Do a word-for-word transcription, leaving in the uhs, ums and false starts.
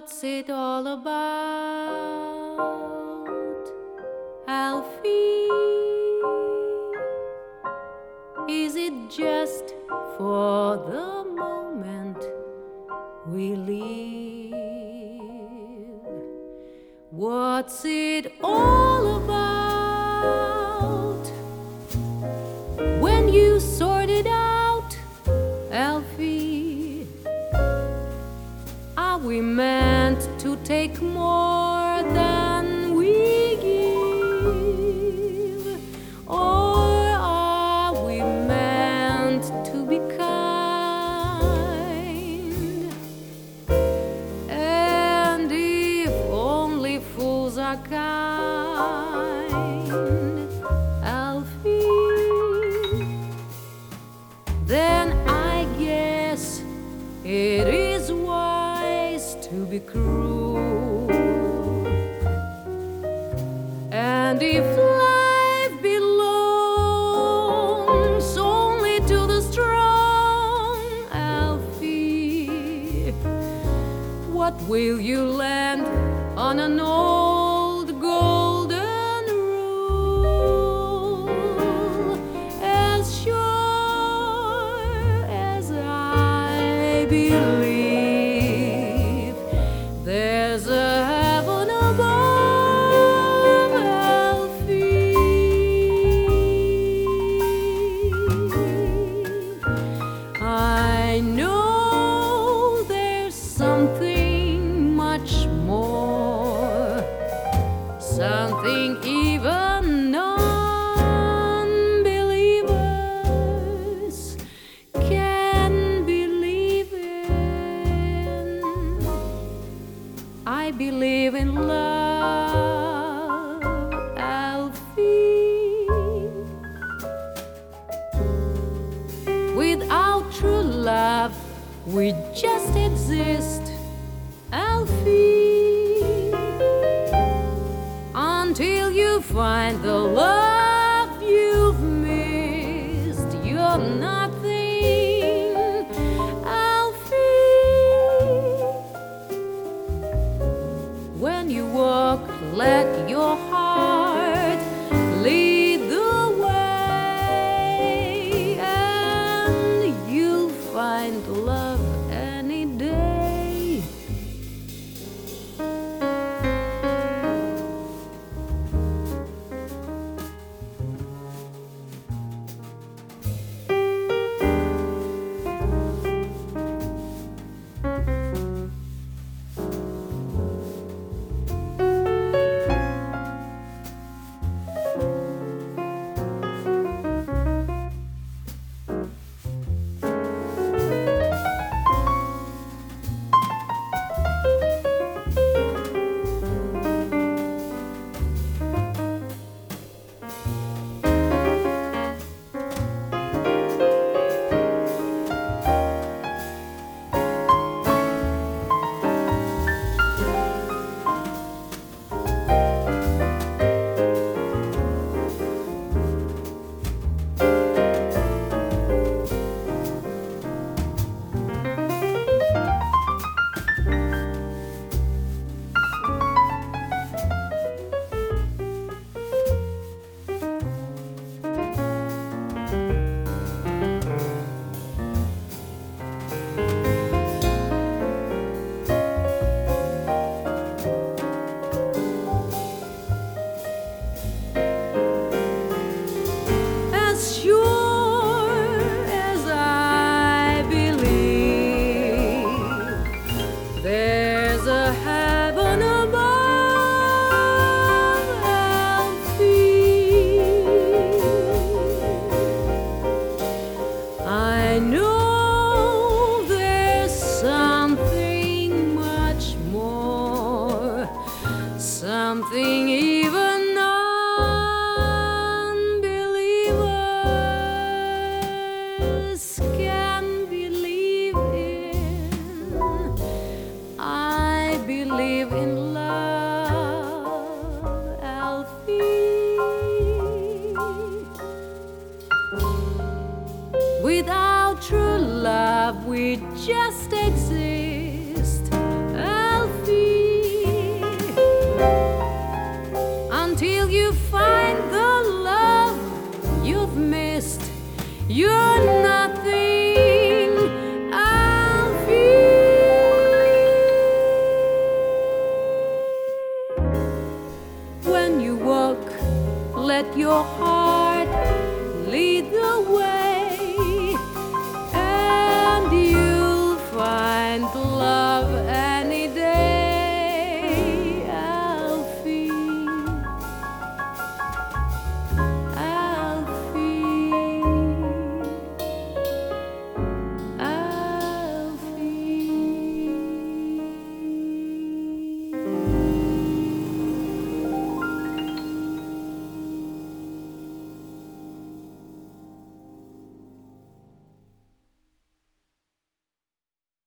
What's it all about, Alfie? Is it just for the moment we live? What's it all about when you sort it out, Alfie? Are we meant to take more than we give? Or are we meant to be kind? And if only fools are kind, Alfie, then I guess it is wise to be cruel. And if life belongs only to the strong, Alfie, what will you land on an old golden rule? As sure as I believe there's a heaven above, Alfie, I know there's something much more, something even non-believers can believe in. I believe in love, Alfie. Without true love, we just exist, Alfie, until you find the love you've missed. You're nothing, Alfie. When you walk, let your heart lead the way, and you'll find love any day. As sure as I believe there's a heaven above, Alfie, I know there's something much more, something even non-believers can believe in. I believe in love, Alfie. Without true love, we just exist, Alfie. your heart lead the way, and you'll find love.